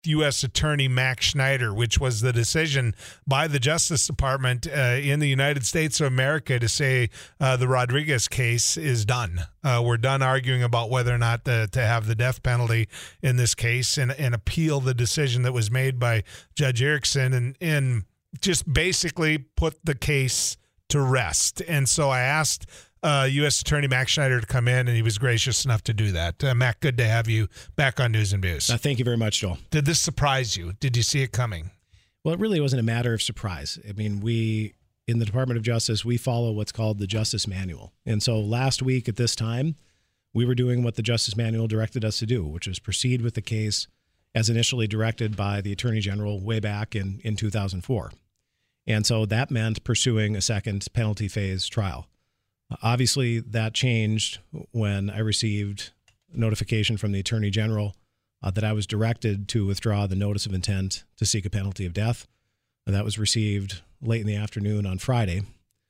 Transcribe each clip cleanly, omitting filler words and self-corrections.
U.S. Attorney Max Schneider, which was the decision by the Justice Department in the United States of America to say the Rodriguez case is done. We're done arguing about whether or not to have the death penalty in this case and appeal the decision that was made by Judge Erickson and just basically put the case to rest. And so I asked U.S. Attorney Max Schneider to come in, and he was gracious enough to do that. Mac, good to have you back on News and Views. Thank you very much, Joel. Did this surprise you? Did you see it coming? Well, it really wasn't a matter of surprise. I mean, we, in the Department of Justice, we follow what's called the Justice Manual. And so last week at this time, we were doing what the Justice Manual directed us to do, which was proceed with the case as initially directed by the Attorney General way back in 2004. And so that meant pursuing a second penalty phase trial. Obviously, that changed when I received notification from the Attorney General that I was directed to withdraw the notice of intent to seek a penalty of death. That was received late in the afternoon on Friday.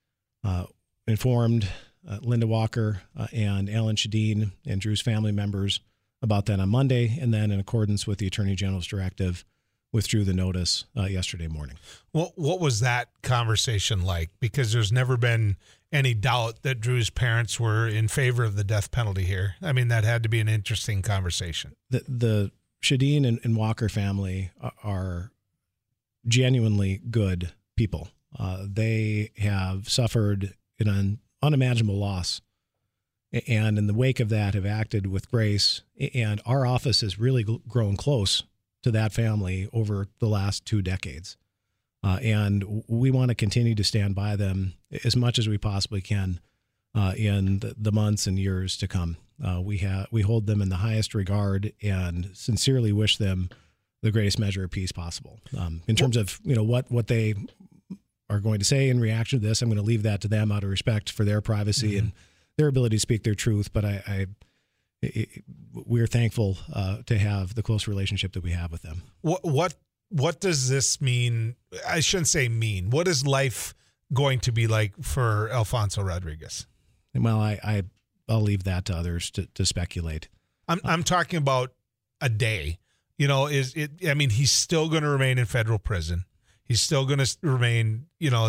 Informed Linda Walker and Alan Shadeen and Drew's family members about that on Monday, and then in accordance with the Attorney General's directive, withdrew the notice yesterday morning. Well, what was that conversation like? Because there's never been any doubt that Drew's parents were in favor of the death penalty here. I mean, that had to be an interesting conversation. The Shadeen and Walker family are genuinely good people. They have suffered an unimaginable loss, and in the wake of that have acted with grace, and our office has really grown close to that family over the last 2 decades. And we want to continue to stand by them as much as we possibly can in the months and years to come. We hold them in the highest regard and sincerely wish them the greatest measure of peace possible. In terms of what they are going to say in reaction to this, I'm going to leave that to them out of respect for their privacy and their ability to speak their truth. But we're thankful to have the close relationship that we have with them. What does this mean? I shouldn't say mean. What is life going to be like for Alfonso Rodriguez? Well, I'll leave that to others to speculate. I'm talking about a day. He's still going to remain in federal prison. He's still going to remain,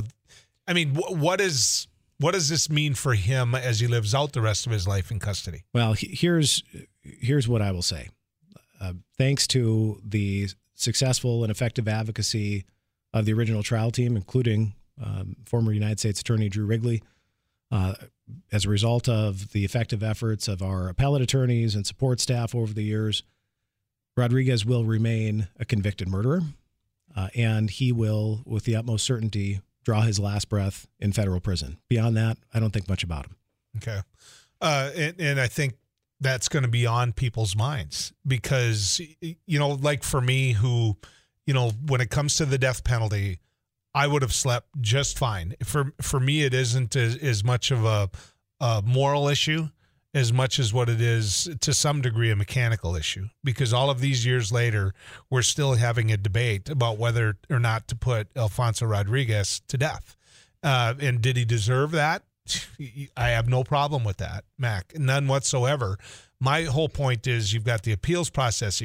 what does this mean for him as he lives out the rest of his life in custody? Well, here's what I will say. Thanks to the successful and effective advocacy of the original trial team, including former United States Attorney Drew Wrigley, as a result of the effective efforts of our appellate attorneys and support staff over the years, Rodriguez will remain a convicted murderer, and he will, with the utmost certainty, draw his last breath in federal prison. Beyond that, I don't think much about him. Okay. And I think that's going to be on people's minds because, like for me who, when it comes to the death penalty, I would have slept just fine. For me, it isn't as much of a moral issue as much as what it is to some degree a mechanical issue, because all of these years later, we're still having a debate about whether or not to put Alfonso Rodriguez to death. And did he deserve that? I have no problem with that, Mac, none whatsoever. My whole point is you've got the appeals process,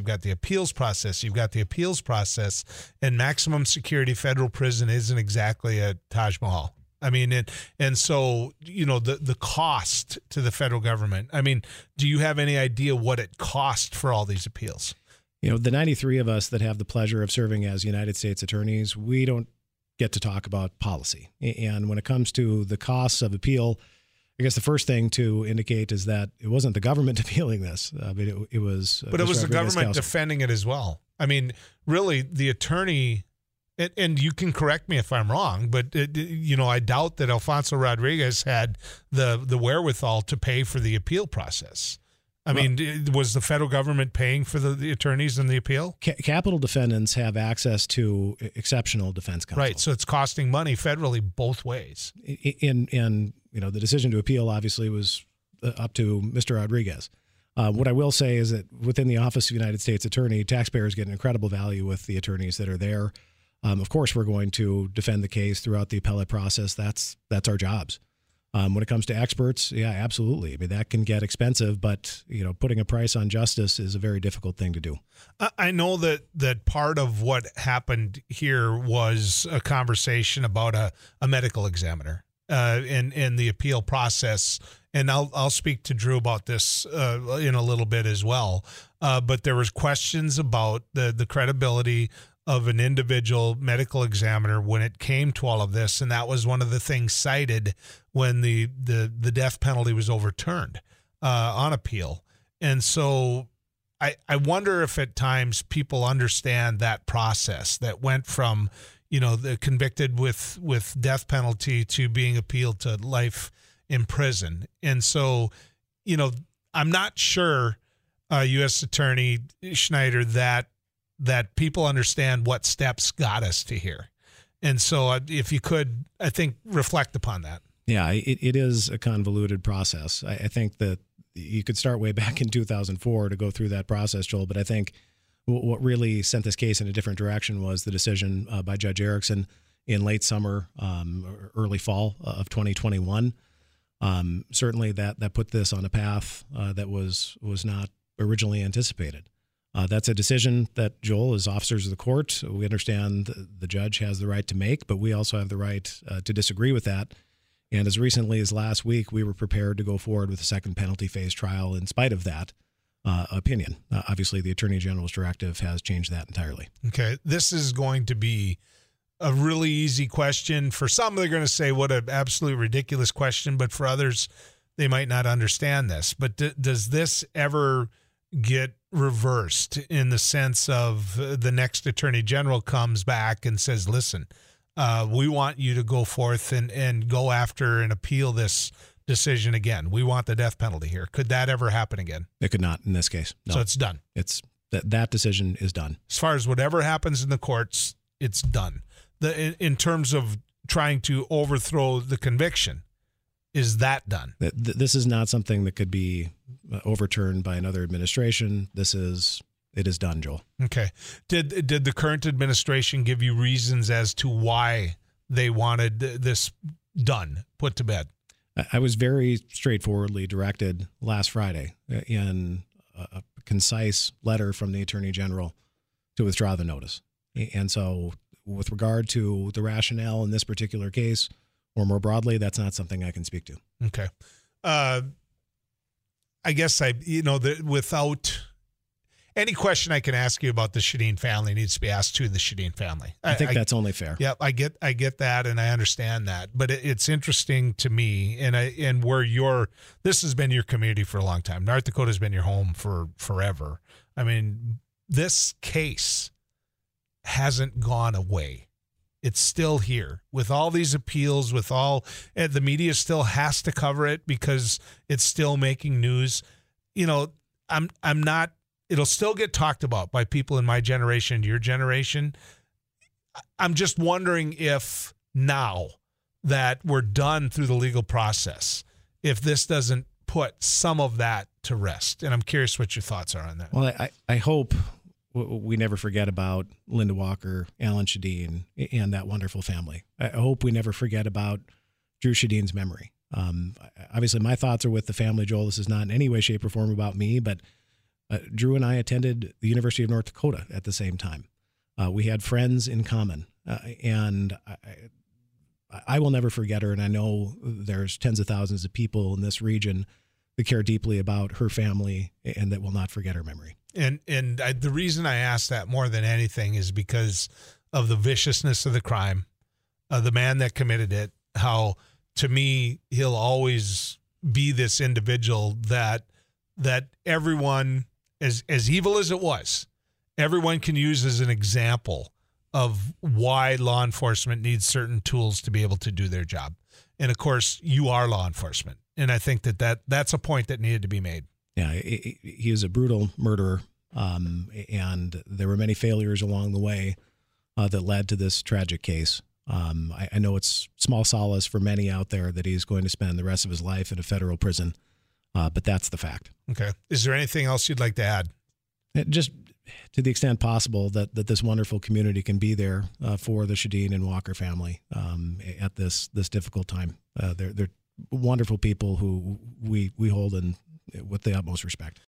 and maximum security federal prison isn't exactly a Taj Mahal. I mean, and so, the cost to the federal government, I mean, do you have any idea what it cost for all these appeals? The 93 of us that have the pleasure of serving as United States attorneys, we don't get to talk about policy. And when it comes to the costs of appeal, I guess the first thing to indicate is that it wasn't the government appealing this. It was. But it was the government defending it as well. I mean, really, the attorney, and you can correct me if I'm wrong, but I doubt that Alfonso Rodriguez had the wherewithal to pay for the appeal process. I mean, was the federal government paying for the attorneys in the appeal? Capital defendants have access to exceptional defense counsel. Right, so it's costing money federally both ways. And the decision to appeal obviously was up to Mr. Rodriguez. What I will say is that within the Office of United States Attorney, taxpayers get an incredible value with the attorneys that are there. Of course, we're going to defend the case throughout the appellate process. That's our jobs. When it comes to experts, yeah, absolutely. I mean, that can get expensive, but putting a price on justice is a very difficult thing to do. I know that part of what happened here was a conversation about a medical examiner in the appeal process, and I'll speak to Drew about this in a little bit as well. But there was questions about the credibility of an individual medical examiner when it came to all of this, and that was one of the things cited when the death penalty was overturned on appeal. And so I wonder if at times people understand that process that went from the convicted with death penalty to being appealed to life in prison. And so I'm not sure, U.S. Attorney Schneider, that people understand what steps got us to here. And so if you could, I think, reflect upon that. Yeah, it is a convoluted process. I think that you could start way back in 2004 to go through that process, Joel, but I think what really sent this case in a different direction was the decision by Judge Erickson in late summer, early fall of 2021. Certainly that put this on a path that was not originally anticipated. That's a decision that, Joel, as officers of the court, we understand the judge has the right to make, but we also have the right to disagree with that. And as recently as last week, we were prepared to go forward with a second penalty phase trial in spite of that opinion. Obviously, the Attorney General's directive has changed that entirely. Okay. This is going to be a really easy question. For some, they're going to say, what an absolutely ridiculous question. But for others, they might not understand this. But does this ever get reversed in the sense of the next Attorney General comes back and says, listen, we want you to go forth and go after and appeal this decision again. We want the death penalty here. Could that ever happen again? It could not in this case. No. So it's done. It's that decision is done. As far as whatever happens in the courts, it's done. In terms of trying to overthrow the conviction, is that done? This is not something that could be overturned by another administration. It is done, Joel. Okay. Did the current administration give you reasons as to why they wanted this done, put to bed? I was very straightforwardly directed last Friday in a concise letter from the Attorney General to withdraw the notice. And so with regard to the rationale in this particular case, or more broadly, that's not something I can speak to. Okay. I guess without any question I can ask you about the Shadeen family needs to be asked to the Shadeen family. I think that's only fair. Yeah, I get that, and I understand that. But it's interesting to me, and where this has been your community for a long time. North Dakota has been your home for forever. I mean, this case hasn't gone away. It's still here with all these appeals, the media still has to cover it because it's still making news. I'm not. It'll still get talked about by people in my generation, your generation. I'm just wondering if now that we're done through the legal process, if this doesn't put some of that to rest. And I'm curious what your thoughts are on that. Well, I hope we never forget about Linda Walker, Alan Shadeen, and that wonderful family. I hope we never forget about Drew Shadeen's memory. Obviously, my thoughts are with the family, Joel. This is not in any way, shape, or form about me, but Drew and I attended the University of North Dakota at the same time. We had friends in common, and I will never forget her, and I know there's tens of thousands of people in this region that care deeply about her family and that will not forget her memory. And the reason I ask that more than anything is because of the viciousness of the crime, the man that committed it, how, to me, he'll always be this individual that everyone, as evil as it was, everyone can use as an example of why law enforcement needs certain tools to be able to do their job. And, of course, you are law enforcement. And I think that's a point that needed to be made. Yeah, he is a brutal murderer, and there were many failures along the way that led to this tragic case. I know it's small solace for many out there that he's going to spend the rest of his life in a federal prison, but that's the fact. Okay. Is there anything else you'd like to add? Just to the extent possible that this wonderful community can be there for the Shadeen and Walker family at this difficult time. They're wonderful people who we hold in with the utmost respect.